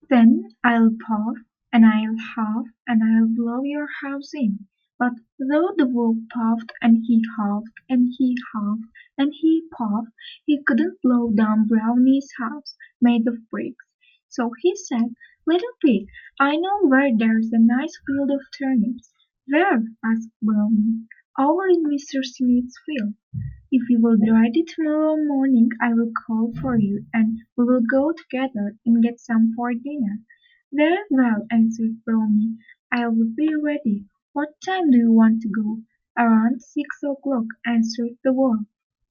Then I'll puff, and I'll huff, and I'll blow your house in. But though the wolf puffed, and he huffed, and he huffed, and he puffed, he couldn't blow down Brownie's house, made of bricks. So he said, "Little pig, I know where there's a nice field of turnips." "Where?" asked Brownie. "Over in Mr. Smith's field. If you will be ready tomorrow morning I will call for you, and we will go together and get some for dinner." "Very well," answered Brownie. "I will be ready. What time do you want to go?" "Around 6 o'clock," answered the wolf.